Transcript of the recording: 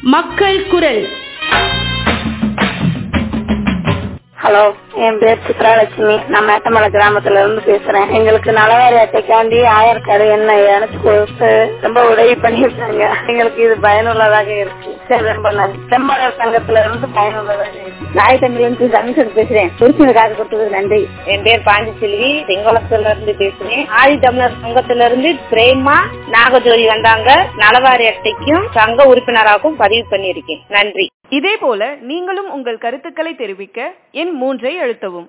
மக்கள் குரல். ஹலோ, என் பேர் சித்ராலட்சுமி. நான் மேட்டமலை கிராமத்துல இருந்து பேசுறேன். எங்களுக்கு நலவாரி அட்டைக்காண்டி ஆதார் கார்டு என்ன இணைச்சு கொடுத்து ரொம்ப உதவி பண்ணிருக்காங்க. எங்களுக்கு இது பயனுள்ளதாக இருக்கு. ரொம்ப நன்றி. செம்மலர் சங்கத்துல இருந்து பயனுள்ளதாக இருக்கு. நாய் தமிழ்ல இருந்து தமிழ் பேசுறேன். புரிச்சுக்காக கொடுத்ததுக்கு நன்றி. என் பேர் பாண்டிச்செல்வி, செங்கோலத்துல இருந்து பேசுறேன். ஆதி தமிழர் சங்கத்துல இருந்து பிரேமா நாகஜோதி வந்தாங்க. நலவாரி அட்டைக்கும் சங்க உறுப்பினராகவும் பதிவு பண்ணியிருக்கேன். நன்றி. இதே போல நீங்களும் உங்கள் கருத்துக்களை தெரிவிக்க எண் 3 அழுத்தவும்.